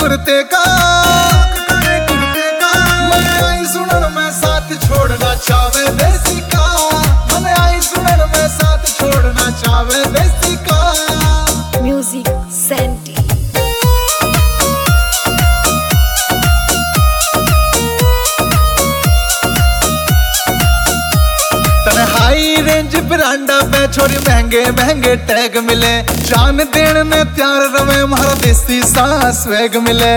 कुर्ते का मन आई सुनन में साथ छोड़ना चावे देसी का। मन आई सुनन में साथ छोड़ना चावे देसी का। Music senti. हाई रेंज ब्रांडा पे छोरी महंगे महंगे टैग मिले। जान देने में तैयार रवे मारा देसी सा स्वैग मिले।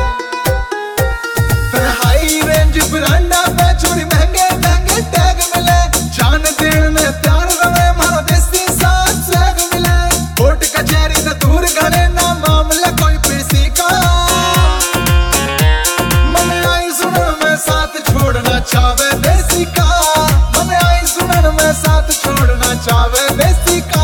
हाई रेंज ब्रांडा पे छोरी महंगे महंगे टैग मिले। जान देने में तैयार रवे मारा देसी सा स्वैग मिले। कोर्ट कचहरी से दूर घरे ना मामला कोई पेशी का। मन आई सुनन में साथ छोड़ना चावे देसी का। मन आई सुनन में साथ छोड़ना चावे देसी का।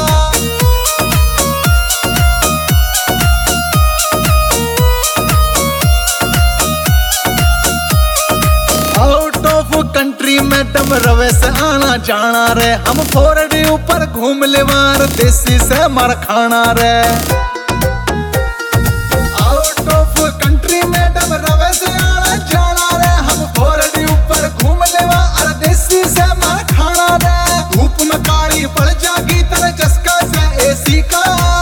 आउट ऑफ कंट्री मैडम रवे से आना जाना रे। हम फोरडी ऊपर घूम ले मार देसी से मार खाना रे। आउट ऑफ कंट्री मैडम रवे से आना जाना रे। हम फोरडी ऊपर घूम ले मार देसी से मार खाना रे। धूप में काली पड़ जागी तेरे चस्का से एसी का।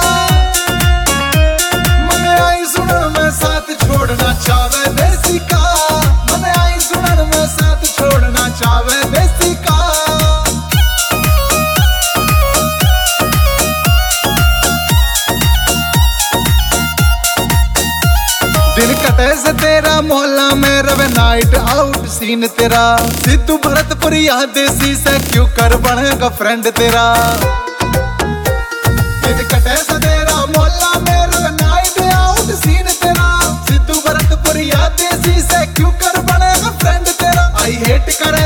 मन आई सुनन में साथ छोड़ना चावे देसी का। मन आई सुनन में साथ छोड़ना चावे देसी का। दिन कटे से तेरा मोहल्ला में रवे नाइट आउट सीन तेरा। सिद्धू भरतपुरिया देसी से क्यों कर बनेगा फ्रेंड तेरा। दिन कटे से तेरा मोहल्ला में रवे नाइट आउट सीन तेरा। सिद्धू भरतपुरिया देसी से क्यों कर बनेगा फ्रेंड तेरा। आई हेट करे